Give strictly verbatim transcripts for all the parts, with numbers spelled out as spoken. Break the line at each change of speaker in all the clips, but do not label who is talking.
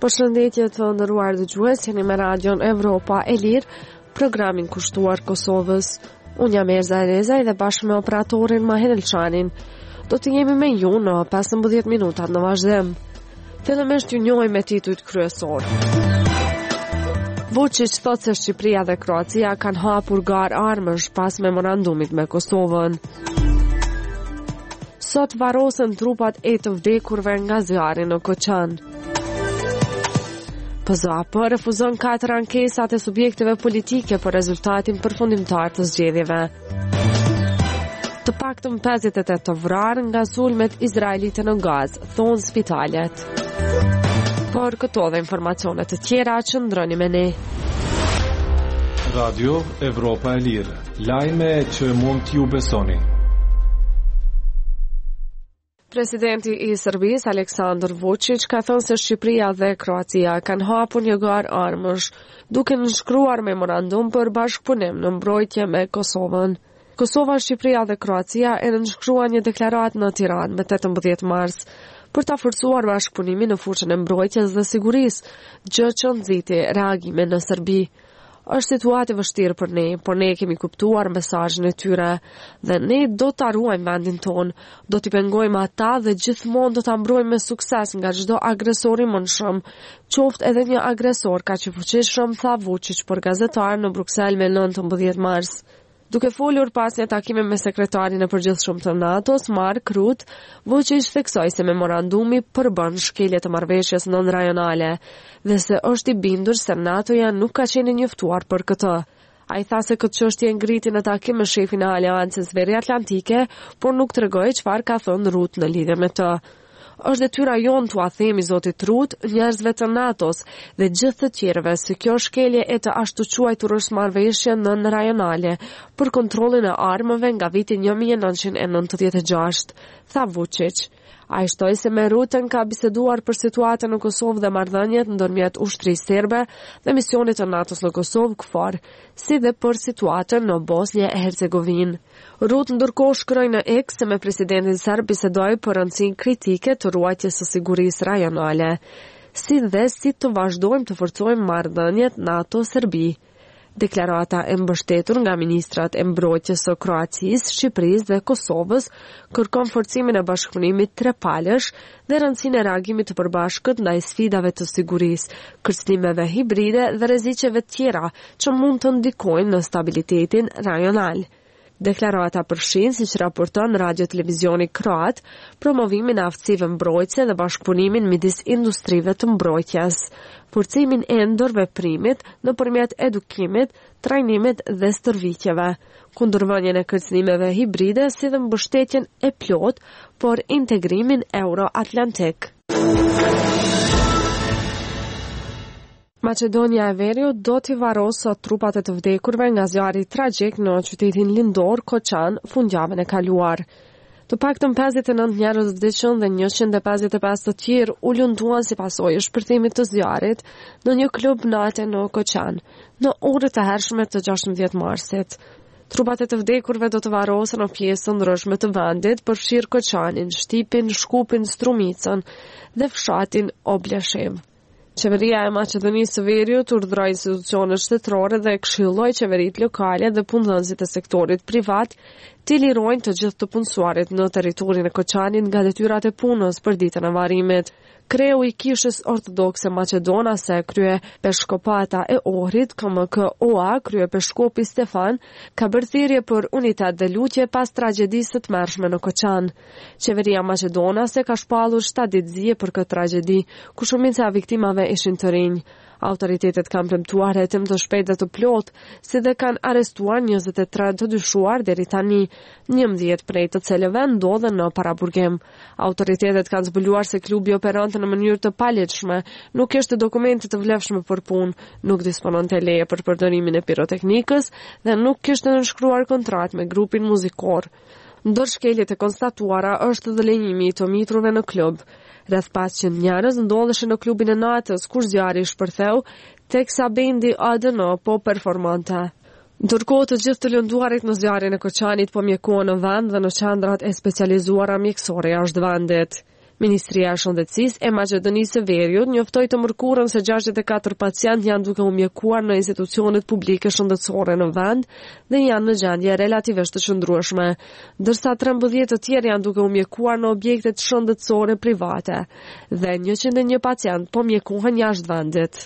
Përshëndetje të nderuar dëgjues, jeni me Radion Evropa e Lirë, programin kushtuar Kosovës. Unë jam Erza Elezaj dhe bashkë me operatorin Mahen Elçanin do të jemi me ju në pesëmbëdhjetë minutat në vazhdim. Fillimisht ju njohim me titujt kryesor. Vučić thotë se Shqipëria dhe Kroacia kanë hapur garë armësh pas memorandumit me Kosovën. Sot varrosen trupat e të vdekurve nga zjarri në Koçan. P Z A P refuzon katër ankesat e subjekteve politike për rezultatin përfundimtar të zgjedhjeve. Të paktën pesëdhjetë e tetë të vrarë nga sulmet izraelite në Gazë, thonë spitalet. Por këto dhe informacione të tjera qëndroni me ne.
Radio Evropa e Lirë, lajme që mund t'ju besoni.
Presidenti i Serbisë Aleksandar Vučić ka thënë se Shqipëria dhe Kroacia kanë hapur një garë armësh, duke nënshkruar memorandum për bashkëpunim në mbrojtje me Kosovën. Kosova, Shqipëria dhe Kroacia e nënshkruan një deklaratë në Tiranë me tetëmbëdhjetë mars për ta forcuar bashkëpunimin në fushën e mbrojtjes dhe sigurisë, gjë që nxiti reagime në Serbi. Është situatë e vështirë për ne, por ne kemi kuptuar mesazhin e tyre dhe ne do ta ruajmë vendin ton, do t'i pengojmë ata dhe gjithmonë do ta mbrojmë me sukses nga çdo agresor i mundshëm, qoftë edhe një agresor kaq i fuqishëm, tha Vučić për gazetar në Bruksel me nëntëmbëdhjetë mars. Duke folur pas një takimi me sekretarin e përgjithshëm të NATO-s, Mark Rutte, Vučić theksoi se memorandumi përbën shkelje të marrëveshjes nënrajonale dhe se është i bindur se NATO-ja nuk ka qenë njoftuar për këtë. Ai tha se këtë çështje ngriti në takim me shefin e Aleancës Veriatlantike, por nuk tregoi çfarë ka thënë Rutte në lidhje me të. Është detyra jonë t'ua themi zotit Rutte, njerëzve të NATO-s dhe gjithë të tjerëve se kjo shkelje e të ashtu quajturës marrëveshje nënrajonale për kontrollin e armëve nga viti një mijë e nëntëqind e nëntëdhjetë e gjashtë, tha Vučić. Ai shtoi se me Rutten ka biseduar për situatën në Kosovë dhe marrëdhëniet ndërmjet ushtrisë serbe dhe misionit të NATO-s në Kosovë KFOR, si dhe për situatën në Bosnjë e Hercegovinë. Rutte ndërkohë shkroi në X se me presidentin serb bisedoi për rëndësinë kritike të ruajtjes së sigurisë rajonale, si dhe si të vazhdojmë të forcojmë marrëdhëniet NATO-Serbi. Deklarata e mbështetur nga ministrat e mbrojtjes së Kroacisë, Shqipërisë dhe Kosovës kërkon forcimin e bashkëpunimit trepalësh dhe rëndësinë e reagimit të përbashkët ndaj sfidave të sigurisë, kërcënimeve hibride dhe rreziqeve tjera që mund të ndikojnë në stabilitetin rajonal. Deklarata përfshin, siç raporton Radio Televizioni Kroat, promovimin e aftësive mbrojtëse dhe bashkëpunimin midis industrive të mbrojtjes, forcimin e ndërveprimit nëpërmjet edukimit, trajnimit dhe stërviqjeve, kundërvënien e kërcënimeve hibride si dhe mbështetjen e plot por integrimin euro-atlantik. Maqedonia e Veriut do t'i varrosë sot trupat e të vdekurve nga zjarri tragjik në qytetin lindor Koçan fundjavën e kaluar. Të paktën pesëdhjetë e nëntë njerëz vdiqën dhe njëqind e pesëdhjetë e pesë të tjerë u lënduan si pasojë shpërthimit të zjarrit në një klub nate në Koçan, në orët e hershme të gjashtëmbëdhjetë marsit. Trupat e të vdekurve do të varrosen në pjesë të ndryshme të vendit, përfshirë Koçanin, Shtipin, Shkupin, Strumicën dhe fshatin Obleshev. Qeveria e Maqedonisë së Veriut urdhëroi institucionet shtetërore dhe këshilloi qeveritë lokale dhe punëdhënësit e sektorit privat të lirojnë të gjithë të punësuarit në territorin e Koçanit nga detyrat e punës për ditën e varrimit. Kreu i Kishës Ortodokse Maqedonase, krye peshkopata e Ohrit, K M K O A, krye peshkopi Stefan, ka bërë thirrje për unitet dhe lutje pas tragjedisë së tmerrshme në Koçan. Qeveria maqedonase ka shpallur shtatë ditë zije për këtë tragjedi, ku shumica e viktimave ishin të rinj. Autoritetet kanë premtuar hetim të shpejtë dhe të plot, si dhe kanë arrestuar njëzet e tre të dyshuar deri tani, njëmbëdhjetë prej të cilëve ndodhen në paraburgim. Autoritetet kanë zbuluar se klubi operonte në mënyrë të paligjshme, nuk kishte dokumente të vlefshme për punë, nuk dispononte leje për përdorimin e piroteknikës dhe nuk kishte nënshkruar kontratë me grupin muzikor. Ndër shkeljet e konstatuara është dhe lënjimi i të mitrove në klub. Rreth pesëqind njerëz ndodheshin në klubin e natës kur zjarri shpërtheu, teksa bendi A D N po performonte. Ndërkohë të gjithë të lënduarit në zjarrin e Koçanit po mjekohen në vend dhe në qendrat e specializuara mjekësore jashtë vendit. Ministria e Shëndetësisë e Maqedonisë së Veriut njoftoi të mërkurën se gjashtëdhjetë e katër pacientë janë duke u mjekuar në institucionet publike shëndetësore në vend dhe janë në gjendje relativisht të qëndrueshme, ndërsa trembëdhjetë të tjerë janë duke u mjekuar në objekte shëndetësore private dhe njëqind e një pacient po mjekuhen jashtë vendit.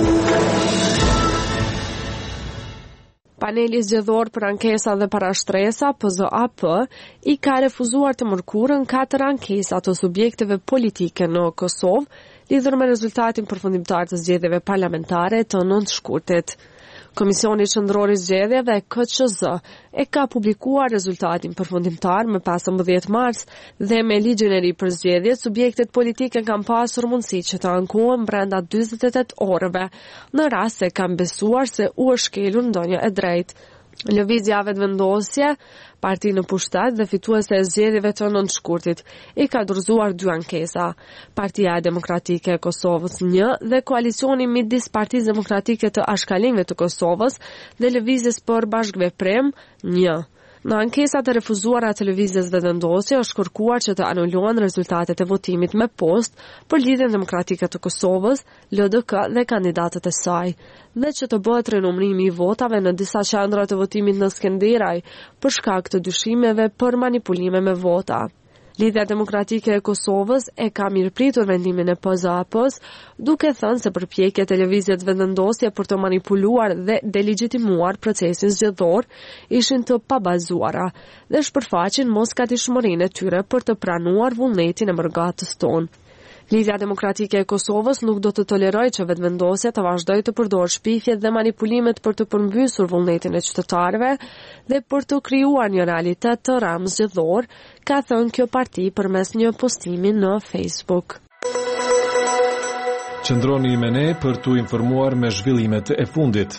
Paneli zgjedhor për ankesa dhe parashtresa P Z A P i ka refuzuar të mërkurën katër ankesa të subjekteve politike në Kosovë lidhur me rezultatin përfundimtar të zgjedhjeve parlamentare të nëntë shkurtit. Komisioni Qendror i Zgjedhjeve K Q Z e ka publikuar rezultatin përfundimtar më pesëmbëdhjetë mars dhe me ligjin e ri për zgjedhjet, subjektet politike kanë pasur mundësi që të ankohen brenda dyzet e tetë orëve në rast se kanë besuar se u është shkelur ndonjë e drejtë. Lëvizja vetëvendosje, parti në pushtet dhe fituese e zgjedhjeve të nëntë shkurtit, i ka dorëzuar dy ankesa. Partia Demokratike e Kosovës një dhe koalicioni midis Partisë Demokratike të Ashkalimve të Kosovës dhe Lëvizjes për Bashkëveprim një. Në ankesat e refuzuara të lëvizjes vetëvendosje është kërkuar që të anulohen rezultatet e votimit me post për Lidhjen Demokratike të Kosovës, L D K dhe kandidatët e saj, dhe që të bëhet rinumërimi i votave në disa qendra të votimit në Skenderaj për shkak të dyshimeve për manipulime me vota. Lidhja Demokratike e Kosovës e ka mirëpritur vendimin e P Z A P-s, duke thënë se përpjekjet e lëvizjes vetëvendosje për të manipuluar dhe delegjitimuar procesin zgjedhor ishin të pabazuara dhe shpërfaqin mosgatishmërinë e tyre për të pranuar vullnetin e mërgatës tonë. Lidhja Demokratike e Kosovës nuk do të tolerojë që vetëvendosja të vazhdojë të përdorë shpifjet dhe manipulimet për të përmbysur vullnetin e qytetarëve dhe për të krijuar një realitet të rëmë zgjedhor, ka thënë kjo parti përmes një postimi në Facebook.
Qëndroni me ne për t'u informuar me zhvillimet e fundit.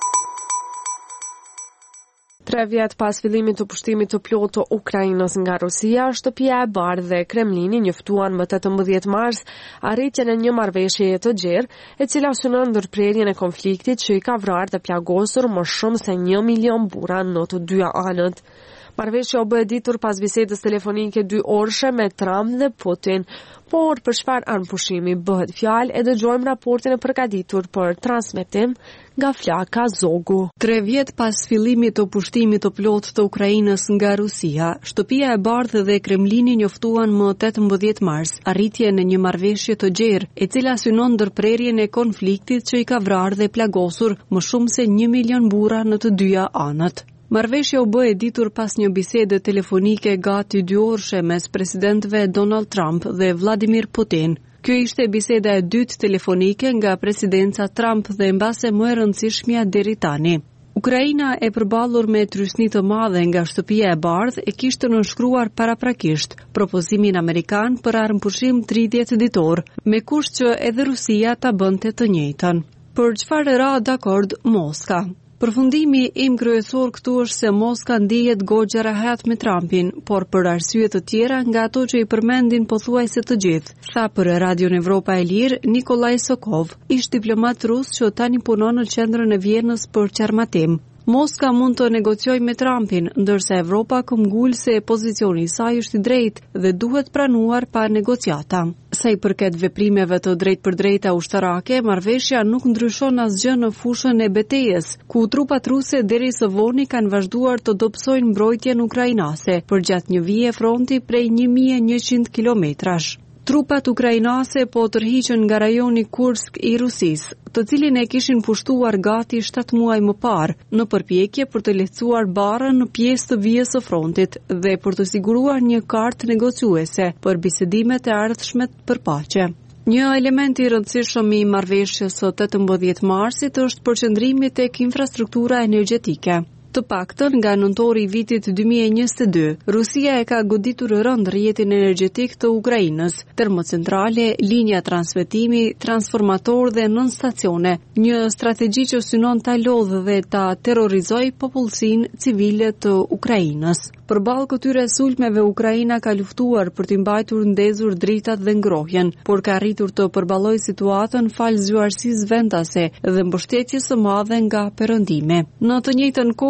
Tre vjet pas fillimit të pushtimit të plotë të Ukrainës nga Rusia, Shtëpia e Bardhë dhe Kremlini njoftuan më tetëmbëdhjetë mars arritjen e një marrëveshjeje të gjerë, e cila synon ndërprerjen e konfliktit që i ka vrarë dhe plagosur më shumë se një milion burra në të dyja anët. Marrëveshja u bë e ditur pas bisedës telefonike dy orëshe me Trump dhe Putin, por për çfarë anëpushimi bëhet fjalë e dëgjojmë raportin e përgatitur për transmetim nga flaka Zogu.
Tre vjet pas fillimit të pushtimit të plotë të Ukrainës nga Rusia, Shtëpia e Bardhë dhe Kremlini njoftuan më tetëmbëdhjetë mars arritjen e një marrëveshje të gjerë, e cila synon ndërprerjen e konfliktit që i ka vrarë dhe plagosur më shumë se një milion burra në të dyja anët. Marrëveshja u bë e ditur pas një bisede telefonike gati dy orëshe mes presidentëve Donald Trump dhe Vladimir Putin. Kjo ishte biseda e dytë telefonike nga presidenca Trump dhe mbase më e rëndësishmja deri tani. Ukraina e përballur me trysni të madhe nga Shtëpia e Bardhë e kishte nënshkruar paraprakisht propozimin amerikan për armëpushim tridhjetë ditor, me kusht që edhe Rusia ta bënte të njëjtën. Për çfarë ra dakord Moska? Përfundimi im kryesor këtu është se Moska ndihet goxha rahat me Trumpin, por për arsye të tjera nga ato që i përmendin pothuajse të gjithë, tha për Radion Evropa e Lirë Nikolaj Sokov, ish diplomat rus që tani punon në qendrën e Vjenës për qarmatim. Moska mund të negociojë me Trumpin, ndërsa Evropa këmbgul se pozicioni i saj është i drejtë dhe duhet pranuar pa negociata. Sa i përket veprimeve të drejtpërdrejta ushtarake, marrëveshja nuk ndryshon asgjë në fushën e betejës, ku trupat ruse deri së voni kanë vazhduar të dobësojnë mbrojtjen ukrainase përgjatë një vije fronti prej një mijë e njëqind kilometrash. Trupat ukrainase po tërhiqen nga rajoni Kursk i Rusisë, të cilin e kishin pushtuar gati shtatë muaj më parë, në përpjekje për të lehtësuar barrën në pjesë të vijës së frontit dhe për të siguruar një kartë negociuese për bisedimet e ardhshme për paqe. Një element i rëndësishëm i marrëveshjes së tetëmbëdhjetë marsit është përqendrimi tek infrastruktura energjetike. Të paktën nga nëntori i vitit dy mijë e njëzet e dy, Rusia e ka goditur rënd rrjetin energjetik të Ukrainës, termocentrale, linja transmetimi, transformator dhe nën stacione, një strategji që synon ta lodhë dhe ta terrorizojë popullsinë civile të Ukrainës. Përballë këtyre sulmeve, Ukraina ka luftuar për të mbajtur ndezur dritat dhe ngrohjen, por ka arritur të përballojë situatën fal zgjuarsisë vendase dhe mbështetjes së madhe nga perëndimi. Në të njëjtën kohë,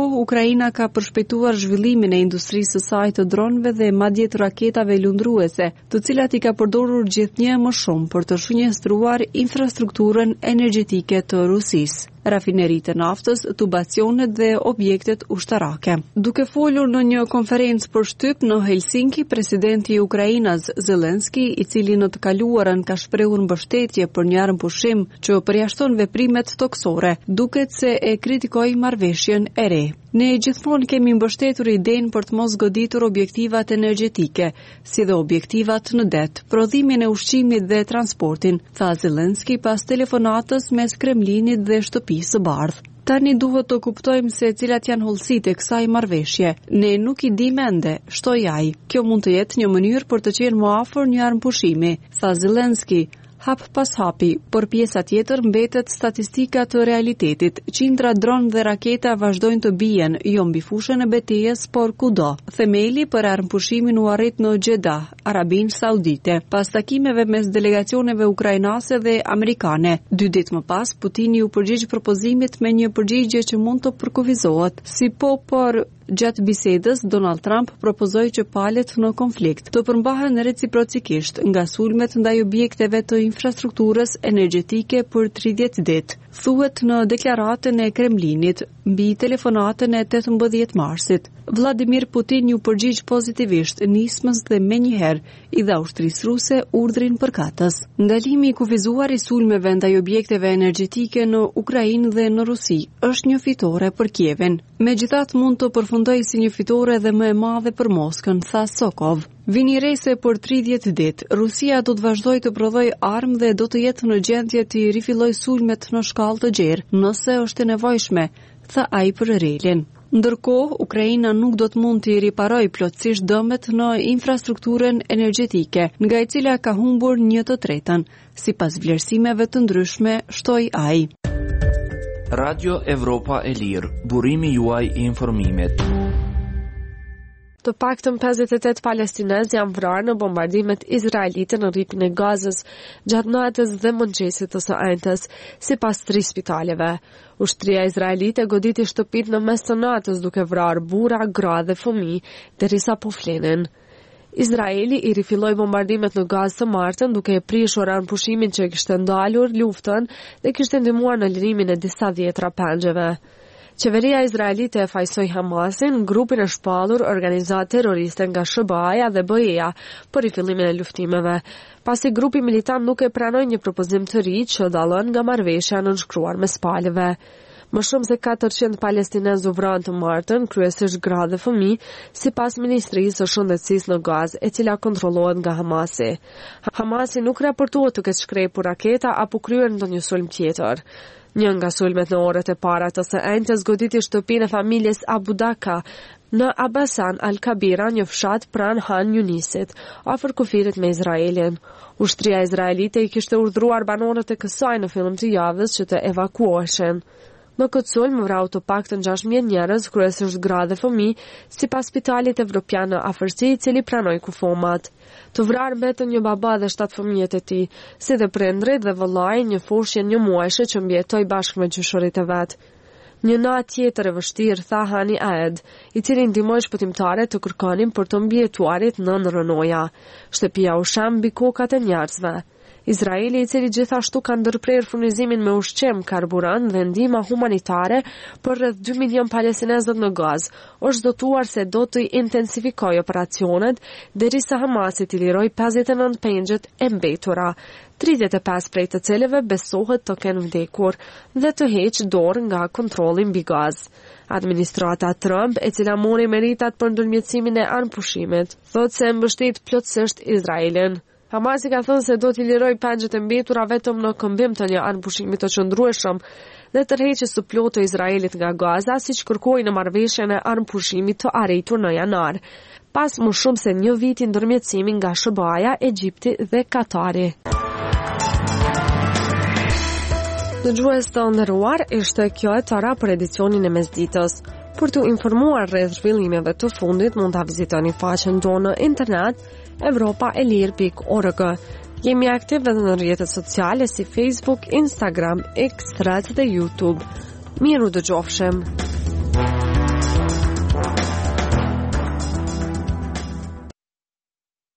kohë, Ukraina ka përshpejtuar zhvillimin e industrisë së saj të dronëve dhe madje të raketave lundruese, të cilat i ka përdorur gjithnjë më shumë për të shënjestruar infrastrukturën energjetike të Rusisë, rafineritë e naftës, tubacionet dhe objektet ushtarake. Duke folur në një konferencë për shtyp në Helsinki, presidenti i Ukrainës Zelenski, i cili në të kaluarën ka shprehur mbështetje për një armpushim që përjashton veprimet toksore, duket se e kritikoi marrëveshjen e re. Ne gjithmonë kemi mbështetur idenë për të mos goditur objektivat energjetike, si dhe objektivat në det, prodhimin e ushqimit dhe transportin, tha Zelenski pas telefonatës mes Kremlinit dhe Shtëpisë së Bardhë. Tani duhet të kuptojmë se cilat janë hollësitë e kësaj marrëveshje. Ne nuk i dimë ende, shtoi ai. Kjo mund të jetë një mënyrë për të qenë më afër një armpushimi, tha Zelenski. Hap pas hapi, por pjesa tjetër mbetet statistika të realitetit. Qindra dronë dhe raketa vazhdojnë të bien, jo mbi fushën e betejës, por kudo. Themeli për armpushimin u arrit në Jeddah, Arabinë Saudite, pas takimeve mes delegacioneve ukrainase dhe amerikane. Dy ditë më pas, Putini u përgjigj propozimit me një përgjigje që mund të përkufizohet, si po por gjatë bisedës, Donald Trump propozoi që palët në konflikt të përmbahen reciprocikisht nga sulmet ndaj objekteve të infrastrukturës energjetike për tridhjetë ditë. Thuhet në deklaratën e Kremlinit mbi telefonatën e tetëmbëdhjetë marsit. Vladimir Putin ju përgjigj pozitivisht nismës dhe menjëherë i dha ushtrisë ruse urdhrin përkatës. Ndalimi i kufizuar i sulmeve ndaj objekteve energjetike në Ukrainë dhe në Rusi është një fitore për Kievin. Megjithatë mund të përfundojë si një fitore dhe më e madhe për Moskën, tha Sokov. Vini re se për tridhjetë ditë, Rusia do të vazhdojë të prodhojë armë dhe do të jetë në gjendje të rifillojë sulmet në shkallë të gjerë, nëse është e nevojshme, tha ai për relin. Ndërkohë, Ukraina nuk do të mund të riparojë plotësisht dëmet në infrastrukturën energjetike, nga e cila ka humbur një të tretën, sipas vlerësimeve të ndryshme, shtoi ai.
Radio Evropa e Lirë, burimi juaj i informimit.
Të paktën pesëdhjetë e tetë palestinezë janë vrarë në bombardimet izraelite në rripin e Gazës gjatë natës dhe mëngjesit të së ejnëtes, sipas tri spitaleve. Ushtria izraelite goditi shtëpitë në mes të natës duke vrarë burra, gra dhe fëmijë derisa po flenin. Izraeli i rifilloi bombardimet në Gazë të martën duke e prishur armpushimin që kishte ndalur luftën dhe kishte ndihmuar në lirimin e disa dhjetra pengjeve. Qeveria izraelite e fajsoi Hamasin, grupin e shpallur organizat terroriste nga S B A-ja dhe B E-ja për rifillimin e luftimeve, pasi grupi militant nuk e pranoi një propozim të ri që dallon nga marrëveshja nënshkruar mes palëve. Më shumë se katërqind palestinezë u vranë të martën, kryesisht gra dhe fëmijë, sipas Ministrisë së Shëndetësisë në Gazë, e cila kontrollohet nga Hamasi. Hamasi nuk raportohet të ketë shkrepur raketa apo kryer ndonjë sulm tjetër. Një nga sulmet në orët e para të së ejnëtes goditi shtëpinë e familjes Abu Daka në Abasan al-Kabira, një fshat pranë Han Yunisit, afër kufirit me Izraelin. Ushtria izraelite i kishte urdhëruar banorët e kësaj në fillim të javës që të evakuoheshin. Në këtë sulm vrau të paktën gjashtë mijë njerëz, kryesisht gra dhe fëmijë, sipas Spitalit Evropian në afërsi, i cili pranoi kufomat. Të vrarë mbetën një baba dhe shtatë fëmijët e tij, si dhe prindrit dhe vëllai, një fushje një muajshe që mbjetoi bashkë me gjyshorit e vet. Një natë tjetër e vështirë, tha Hani Aed, i cili ndihmoi shpëtimtarët të kërkonin për të mbjetuarit nën rënoja. Shtëpia u sham mbi kokat e njerëzve. Izraeli, i cili gjithashtu ka ndërprer furnizimin me ushqim, karburant dhe ndihmë humanitare për rreth dy milion palestinezët në Gazë, është zotuar se do të intensifikojë operacionet derisa Hamasi të lirojë pesëdhjetë e nëntë pengjet e mbetura, tridhjetë e pesë prej të cilëve besohet të kenë vdekur dhe të heqë dorë nga kontrolli mbi Gazë. Administrata Trump, e cila mori meritat për ndërmjetësimin e armpushimit, thotë se mbështet plotësisht Izraelin. Hamasi ka thënë se do t'i lirojë pengjet e mbetura vetëm në këmbim të një armpushimi të qëndrueshëm dhe tërheqjes së plotë të Izraelit nga Gaza, siç kërkoi në marrëveshjen e armpushimit të arritur në janar, pas më shumë se një viti ndërmjetësimi nga S B A-ja, Egjipti dhe Katari. Dëgjues të nderuar, ishte kjo e tëra për edicionin e mesditës. Për të informuar rreth zhvillimeve të fundit, mund ta vizitoni faqen tonë në internet evropa e lir pikë org. Jemi aktiv edhe në rrjetet sociale si Facebook, Instagram, X, Threads dhe YouTube. Miru dëgjofshim.